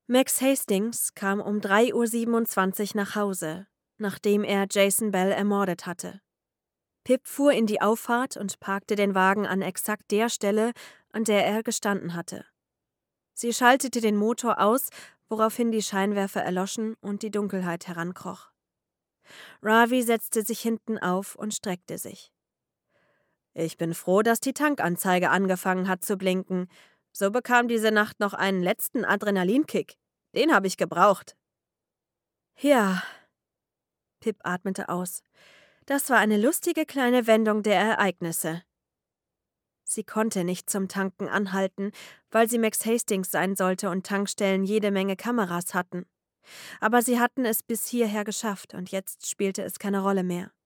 Max Hastings kam um 3:27 Uhr nach Hause, nachdem er Jason Bell ermordet hatte. Pip fuhr in die Auffahrt und parkte den Wagen an exakt der Stelle, an der er gestanden hatte. Sie schaltete den Motor aus, woraufhin die Scheinwerfer erloschen und die Dunkelheit herankroch. Ravi setzte sich hinten auf und streckte sich. »Ich bin froh, dass die Tankanzeige angefangen hat zu blinken. So bekam diese Nacht noch einen letzten Adrenalinkick. Den habe ich gebraucht.« »Ja«, Pip atmete aus. »Das war eine lustige kleine Wendung der Ereignisse.« Sie konnte nicht zum Tanken anhalten, weil sie Max Hastings sein sollte und Tankstellen jede Menge Kameras hatten. Aber sie hatten es bis hierher geschafft und jetzt spielte es keine Rolle mehr.